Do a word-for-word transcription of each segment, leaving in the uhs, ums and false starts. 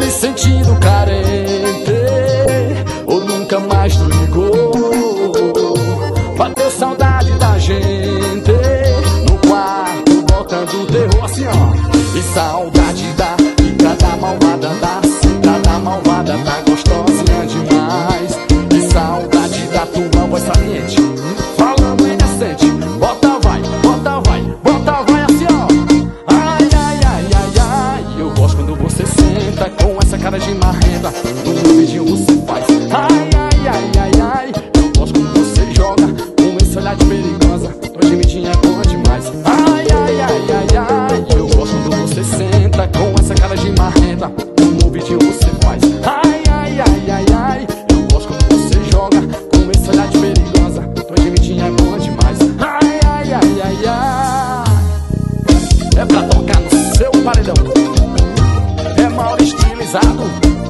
me sentindo carente, ou nunca mais tu ligou. Bateu saudade da gente no quarto, botando terror assim, ó. E saudade da fica da malvada, da cita da malvada, tá gostosinha demais. E saudade da tua voz saliente, falando indecente. Bota vai, bota vai, bota vai assim, ó. Ai, ai, ai, ai, ai. Eu gosto quando você senta com essa cara de marrenta, no beijinho você faz. Ai, ai, ai, ai, ai. Eu gosto quando você joga com esse olhar de perigosa, tua gemidinha é boa demais. Ai, ai, ai, ai, ai. Eu gosto quando você senta com essa cara de marrenta, no beijinho você faz. Ai, ai, ai, ai, ai. Eu gosto quando você joga com esse olhar de perigosa, tua gemidinha é boa demais. Ai, ai, ai, ai, ai. É pra tocar no seu paredão, é mal estilizado.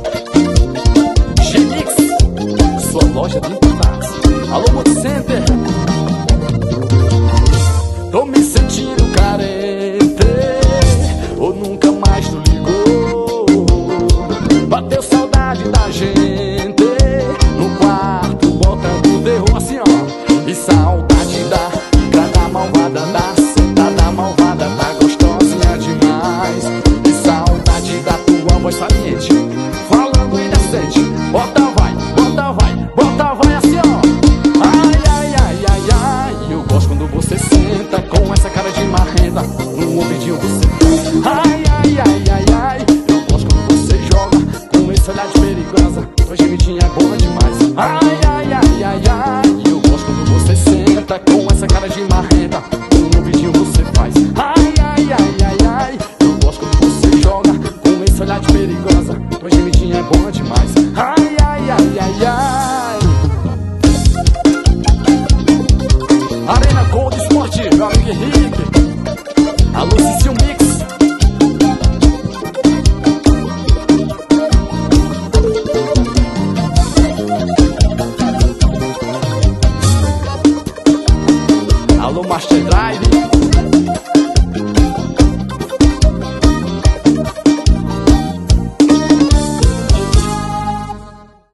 G-Mix, sua loja de importados. Alô, Multicenter. Tô me sentindo carente, ou nunca mais tu ligou. Bateu saudade da gente no quarto, botando terror assim, ó. E saudade da cara malvada, da senta da malvada, tá gostosinha demais. E saudade da tua voz saliente, falando indecente. Bota vai, bota vai, bota vai assim, ó. Ai, ai, ai, ai, ai. Eu gosto quando você senta com essa cara de marrenta, no ouvidinho você. Ai, ai, ai, ai, ai. Eu gosto quando você joga com esse olhar de perigosa, tua gemidinha é boa demais. Ai, ai, ai, ai, ai. Eu gosto quando você senta com essa cara de marrenta, no ouvidinho você faz. Ai, ai, ai, ai, ai. Eu gosto quando você joga com esse olhar de perigosa, tua gemidinha é boa demais. Ai, ai, ai, ai, ai. Arena Gold Esporte, meu amigo Henrique. Alô, Cicil Mix. Alô, Master Drive.